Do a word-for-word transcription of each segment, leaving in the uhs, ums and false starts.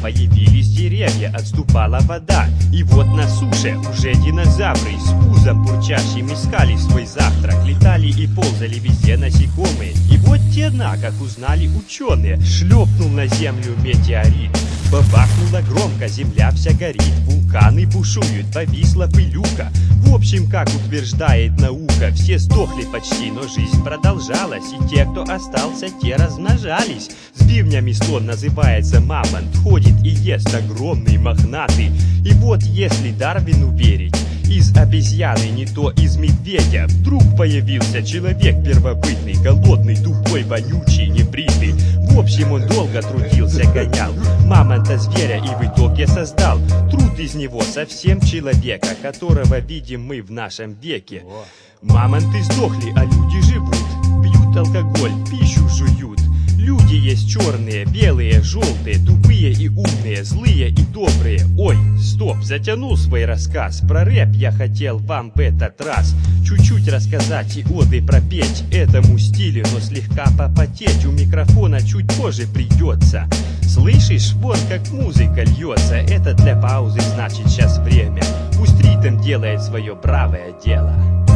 появились деревья, отступала вода. И вот на суше уже динозавры с пузом бурчащим искали свой завтрак. Летали и ползали везде насекомые. И вот те на, как узнали ученые, шлепнул на землю метеорит. Бабахнуло громко, земля вся горит, вулканы бушуют, повисла пылюка. В общем, как утверждает наука, все сдохли почти, но жизнь продолжалась. И те, кто остался, те размножались. С бивнями слон называется мамонт, ходит и ест огромный, мохнатый. И вот если Дарвину верить, из обезьяны, не то из медведя, вдруг появился человек первобытный, голодный, тупой, вонючий, небритый. В общем, он долго трудился, гонял мамонта зверя и в итоге создал труд из него совсем человека, которого видим мы в нашем веке. Мамонты сдохли, а люди живут, пьют алкоголь, пищу жуют. Люди есть черные, белые, желтые, тупые и умные, злые и добрые. Ой, стоп, затянул свой рассказ. Про рэп я хотел вам в этот раз чуть-чуть рассказать и оды пропеть этому стилю, но слегка попотеть у микрофона чуть позже придется. Слышишь, вот как музыка льется, это для паузы, значит сейчас время. Пусть ритм делает свое бравое дело.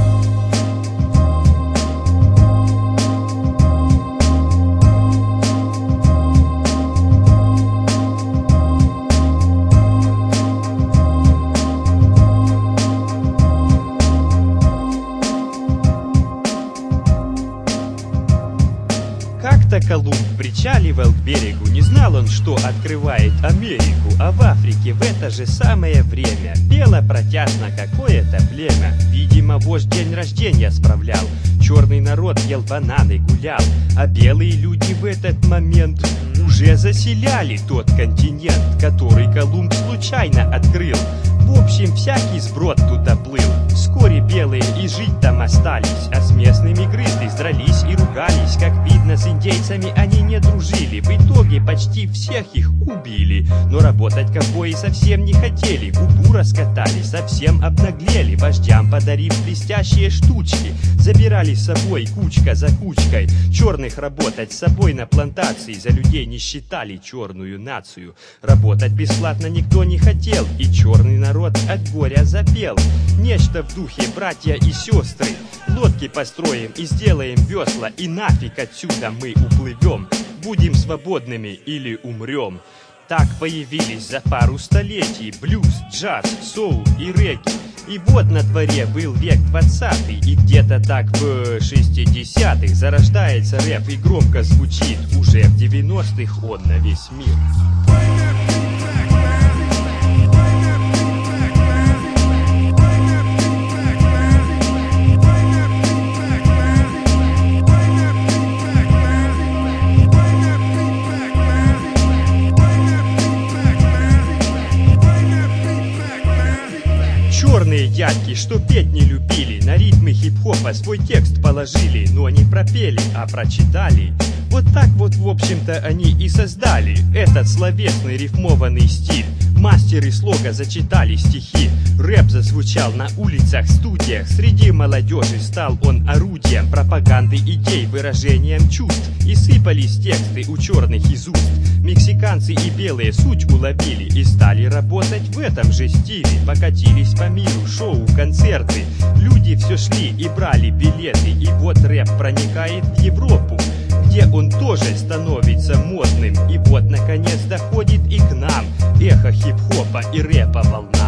Как-то Колумб причаливал к берегу, не знал он, что открывает Америку. А в Африке в это же самое время пело протяжно какое-то племя. Видимо, вождь день рождения справлял, черный народ ел бананы, гулял. А белые люди в этот момент уже заселяли тот континент, который Колумб случайно открыл. В общем, всякий сброд туда плыл. Вскоре белые и жить там остались, а с местными грызлись, дрались и ругались. Как видно, с индейцами они не дружили. В итоге почти всех их убили. Но работать ковбои совсем не хотели, губу раскатали, совсем обнаглели. Вождям подарив блестящие штучки, забирали с собой кучка за кучкой. Черных работать с собой на плантации за людей не считали черную нацию. Работать бесплатно никто не хотел, и черный народ от горя запел. Нечто в духе братья и сестры, лодки построим и сделаем весла, и нафиг отсюда мы уплывем. Будем свободными или умрем. Так появились за пару столетий блюз, джаз, соул и регги. И вот на дворе был век двадцатый, и где-то так в шестидесятых зарождается рэп и громко звучит. Уже в девяностых он на весь мир. Черные дядьки, что петь не любили, на ритмы хип-хопа свой текст положили, но не пропели, а прочитали. Вот так вот, в общем-то, они и создали этот словесный рифмованный стиль. Мастеры слога зачитали стихи, рэп зазвучал на улицах, студиях. Среди молодежи стал он орудием пропаганды идей, выражением чувств. И сыпались тексты у черных из уст. Мексиканцы и белые суть уловили и стали работать в этом же стиле. Покатились по миру шоу, концерты, люди все шли и брали билеты. И вот рэп проникает в Европу, где он тоже становится модным. И вот наконец доходит и к нам эхо хип-хопа и рэпа волна.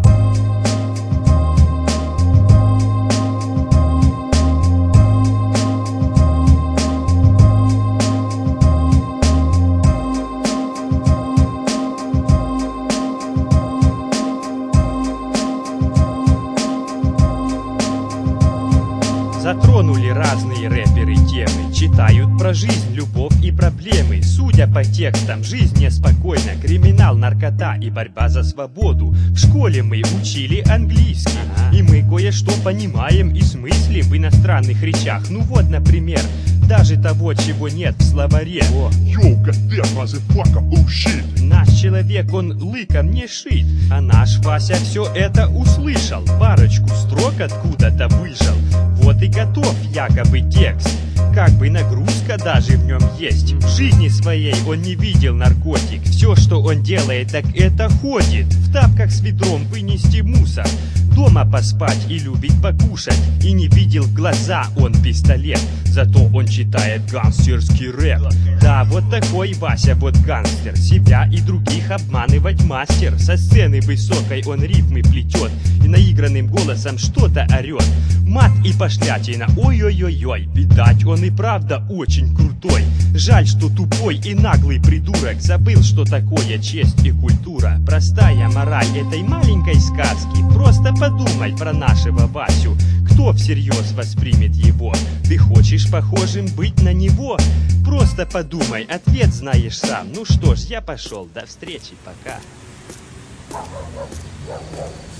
Затронули разные рэперы темы, читают про жизнь, любовь и проблемы. Судя по текстам, жизнь неспокойна, криминал, наркота и борьба за свободу. В школе мы учили английский, и мы кое-что понимаем и смыслим в иностранных речах. Ну вот, например, даже того, чего нет в словаре. Yo, goddamn, motherfucker, oh shit. Наш человек, он лыком не шит, а наш Вася все это услышал, парочку строк откуда-то выжил. Вот и готов якобы текст. как бы нагрузка даже в нем есть. В жизни своей он не видел наркотик. Все, что он делает, так это ходит. В тапках с ведром вынести мусор, дома поспать и любить покушать. И не видел в глаза он пистолет, зато он читает гангстерский рэп. Да, вот такой Вася, вот гангстер. Себя и других обманывать мастер. Со сцены высокой он рифмы плетет и наигранным голосом что-то орет. Мат и пошлятина, ой-ой-ой-ой. Видать, он и правда очень крутой. Жаль, что тупой и наглый придурок забыл, что такое честь и культура. Простая мораль этой маленькой сказки: просто подумай про нашего Васю. Кто всерьез воспримет его? Ты хочешь похожим быть на него? Просто подумай, ответ знаешь сам. Ну что ж, я пошел, до встречи, пока.